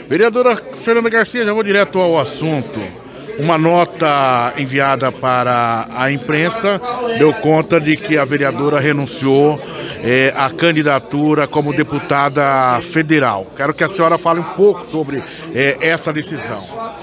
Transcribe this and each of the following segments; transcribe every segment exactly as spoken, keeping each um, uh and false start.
Vereadora Fernanda Garcia, já vou direto ao assunto. Uma nota enviada para a imprensa deu conta de que a vereadora renunciou é, à candidatura como deputada federal. Quero que a senhora fale um pouco sobre é, essa decisão.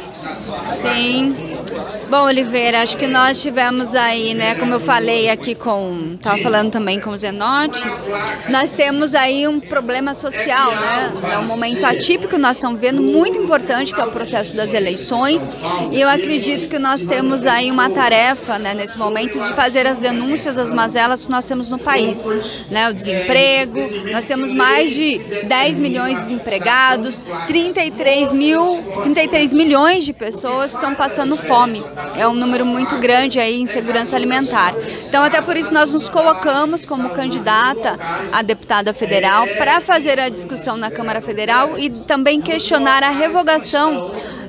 Sim. Bom, Oliveira, acho que nós tivemos aí, né, como eu falei aqui com, estava falando também com o Zenotti, nós temos aí um problema social, né, é um momento atípico, nós estamos vendo, muito importante, que é o processo das eleições, e eu acredito que nós temos aí uma tarefa, né, nesse momento, de fazer as denúncias, as mazelas que nós temos no país, né, o desemprego, nós temos mais de dez milhões de desempregados, trinta e três mil, trinta e três milhões de pessoas estão passando fome. É um número muito grande aí em segurança alimentar. Então, até por isso, nós nos colocamos como candidata a deputada federal para fazer a discussão na Câmara Federal e também questionar a revogação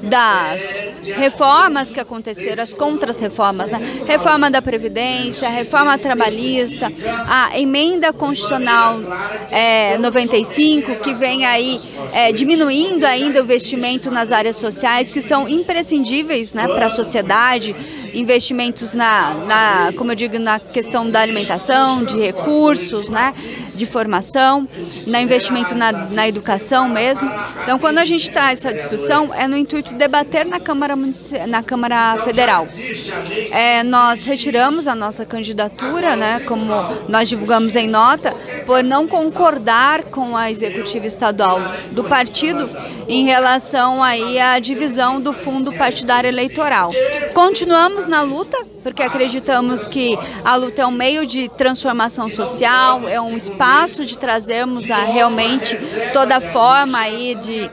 das reformas que aconteceram, as contras-reformas, né? Reforma da Previdência, reforma trabalhista, a emenda constitucional é, noventa e cinco, que vem aí é, diminuindo ainda o investimento nas áreas sociais, que são imprescindíveis, né, para a sociedade, investimentos na, na, como eu digo, na questão da alimentação, de recursos, né, de formação, na investimento na, na educação mesmo. Então, quando a gente traz essa discussão, é no intuito de debater na Câmara, na Câmara Federal. É, nós retiramos a nossa candidatura, né, como nós divulgamos em nota, por não concordar com a executiva estadual do partido em relação aí à divisão do fundo partidário eleitoral. Continuamos na luta, porque acreditamos que a luta é um meio de transformação social, é um espaço de trazermos a realmente toda a forma aí de,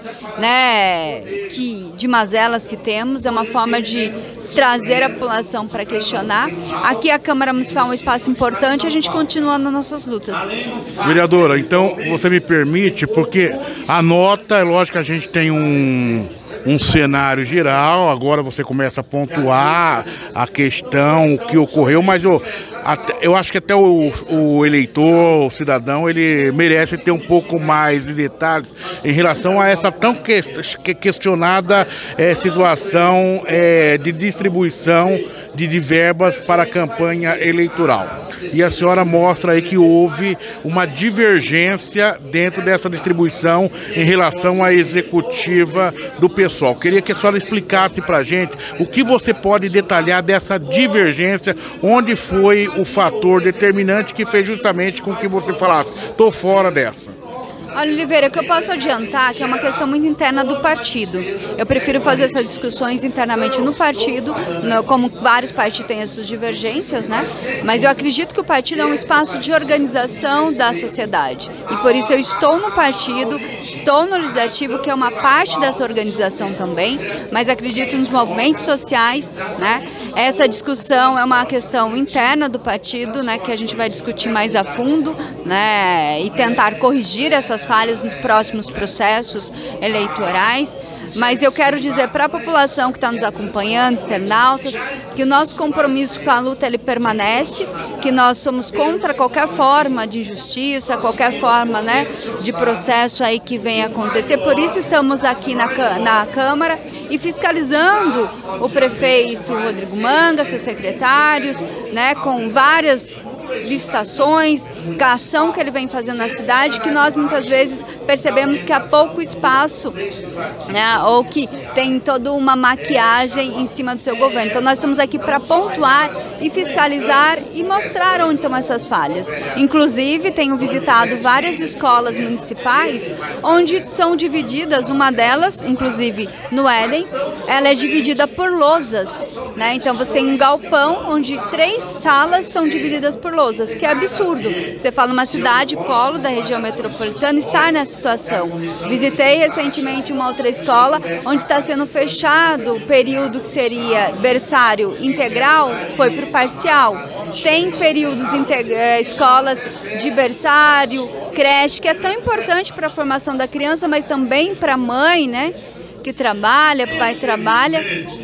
né, que, de mazelas que temos, é uma forma de trazer a população para questionar. Aqui a Câmara Municipal é um espaço importante, a gente continua nas nossas lutas. Vereadora, então você me permite, porque a nota, é lógico que a gente tem um... um cenário geral, agora você começa a pontuar a questão, o que ocorreu, mas eu, até, eu acho que até o, o eleitor, o cidadão, ele merece ter um pouco mais de detalhes em relação a essa tão que, questionada é, situação é, de distribuição de, de verbas para a campanha eleitoral. E a senhora mostra aí que houve uma divergência dentro dessa distribuição em relação à executiva do pessoal. Queria que a senhora explicasse para a gente o que você pode detalhar dessa divergência, onde foi o fator determinante que fez justamente com que você falasse, estou fora dessa. Olha, Oliveira, o que eu posso adiantar que é uma questão muito interna do partido. Eu prefiro fazer essas discussões internamente no partido, no, como vários partidos têm as suas divergências, né? Mas eu acredito que o partido é um espaço de organização da sociedade. E por isso eu estou no partido, estou no legislativo, que é uma parte dessa organização também, mas acredito nos movimentos sociais, né? Essa discussão é uma questão interna do partido, né, que a gente vai discutir mais a fundo, né, e tentar corrigir essas falhas nos próximos processos eleitorais. Mas eu quero dizer para a população que está nos acompanhando, internautas, que o nosso compromisso com a luta ele permanece, que nós somos contra qualquer forma de injustiça, qualquer forma, né, de processo aí que venha acontecer. Por isso estamos aqui na, na Câmara e fiscalizando o prefeito Rodrigo Manga, seus secretários, né, com várias licitações, a ação que ele vem fazendo na cidade, que nós muitas vezes percebemos que há pouco espaço, né, ou que tem toda uma maquiagem em cima do seu governo. Então nós estamos aqui para pontuar e fiscalizar e mostrar onde estão essas falhas. Inclusive tenho visitado várias escolas municipais onde são divididas, uma delas, inclusive no Éden, ela é dividida por lousas, né? Então você tem um galpão onde três salas são divididas por lousas, que é absurdo. Você fala uma cidade polo da região metropolitana está nessa situação. Visitei recentemente uma outra escola onde está sendo fechado o período que seria berçário integral, foi para o parcial. Tem períodos, escolas de berçário, creche, que é tão importante para a formação da criança, mas também para a mãe, né, que trabalha, pai trabalha,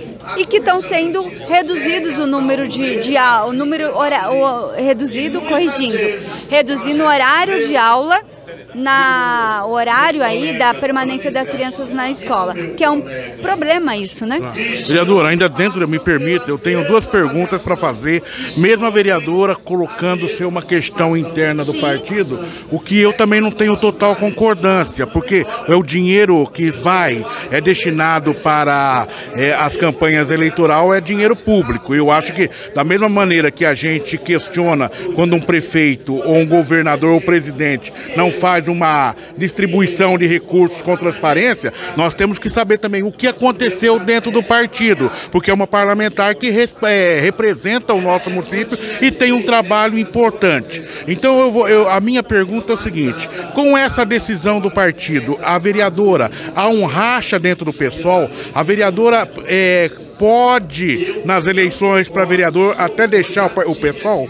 e que estão sendo reduzidos o número de, de o número hora, o, reduzido, corrigindo, reduzindo o horário de aula na horário aí da permanência das crianças na escola, que é um problema isso, né? Ah. Vereadora, ainda dentro, me permita, eu tenho duas perguntas para fazer, mesmo a vereadora colocando ser uma questão interna do Sim. partido, o que eu também não tenho total concordância, porque é o dinheiro que vai, é destinado para é, as campanhas eleitorais, é dinheiro público. Eu acho que, da mesma maneira que a gente questiona quando um prefeito ou um governador ou presidente não faz uma distribuição de recursos com transparência, nós temos que saber também o que aconteceu dentro do partido, porque é uma parlamentar que é, representa o nosso município e tem um trabalho importante. Então eu vou, eu, a minha pergunta é o seguinte: com essa decisão do partido, a vereadora, há um racha dentro do PSOL, a vereadora é, pode, nas eleições para vereador, até deixar o, o PSOL?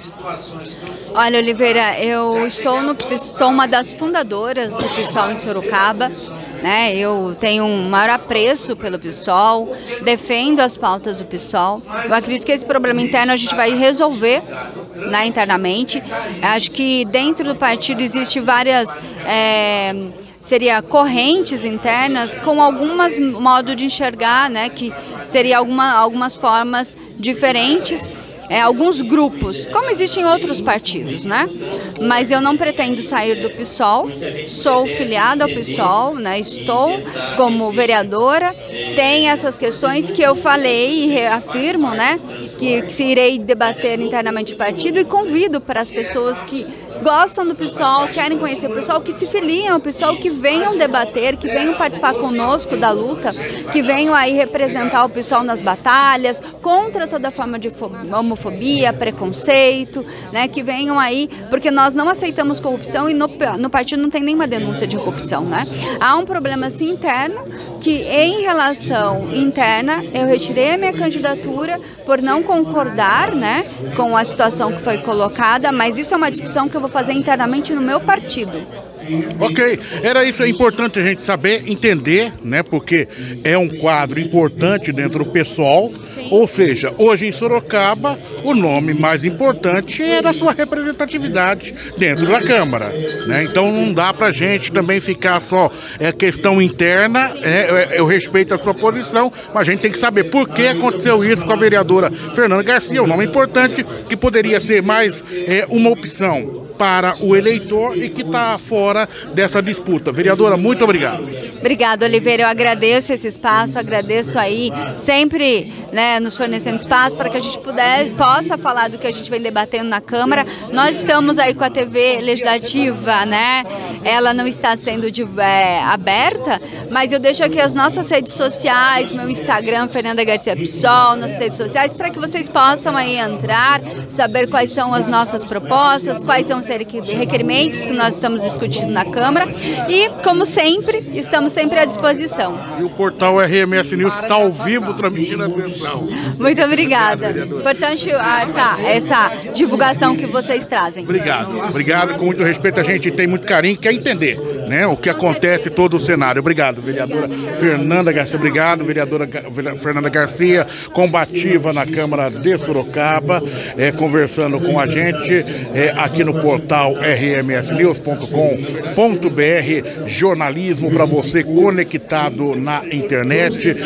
Olha, Oliveira, eu estou no, sou uma das fundadoras do PSOL em Sorocaba, né? Eu tenho um maior apreço pelo PSOL, defendo as pautas do PSOL. Eu acredito que esse problema interno a gente vai resolver, né, internamente. Acho que dentro do partido existe várias é, seria correntes internas com algumas modos de enxergar, né, que seria alguma, algumas formas diferentes. É, alguns grupos, como existem outros partidos, né? Mas eu não pretendo sair do PSOL, sou filiada ao PSOL, né? Estou como vereadora, tem essas questões que eu falei e reafirmo, né? Que, que irei debater internamente o partido e convido para as pessoas que gostam do PSOL, querem conhecer o PSOL, que se filiem ao PSOL, que venham debater, que venham participar conosco da luta, que venham aí representar o PSOL nas batalhas, contra toda forma de homofobia, preconceito, né, que venham aí, porque nós não aceitamos corrupção e no, no partido não tem nenhuma denúncia de corrupção, né? Há um problema assim interno, que em relação interna, eu retirei a minha candidatura por não concordar, né, com a situação que foi colocada, mas isso é uma discussão que eu vou fazer internamente no meu partido. Ok, era isso, é importante a gente saber, entender, né, porque é um quadro importante dentro do PSOL. Sim. Ou seja, hoje em Sorocaba, o nome mais importante é da sua representatividade dentro da Câmara, né? Então não dá pra gente também ficar só é, questão interna, é, eu respeito a sua posição, mas a gente tem que saber por que aconteceu isso com a vereadora Fernanda Garcia, um nome importante que poderia ser mais é, uma opção para o eleitor e que está fora dessa disputa. Vereadora, muito obrigado. Obrigada, Oliveira. Eu agradeço esse espaço, agradeço aí sempre, né, nos fornecendo espaço para que a gente puder, possa falar do que a gente vem debatendo na Câmara. Nós estamos aí com a T V Legislativa, né? Ela não está sendo de, é, aberta, mas eu deixo aqui as nossas redes sociais, meu Instagram, Fernanda Garcia PSOL, nossas redes sociais, para que vocês possam aí entrar, saber quais são as nossas propostas, quais são os requerimentos que nós estamos discutindo na Câmara e, como sempre, estamos sempre à disposição. E o portal R M S News está ao vivo transmitindo a transmissão. Muito obrigada. Importante essa, essa divulgação que vocês trazem. Obrigado. Obrigado, com muito respeito, a gente tem muito carinho, quer entender, né, o que acontece todo o cenário. Obrigado, vereadora Fernanda Garcia. Obrigado, vereadora Fernanda Garcia, combativa na Câmara de Sorocaba, é, conversando com a gente é, aqui no portal r m s news ponto com ponto b r, jornalismo para você conectado na internet.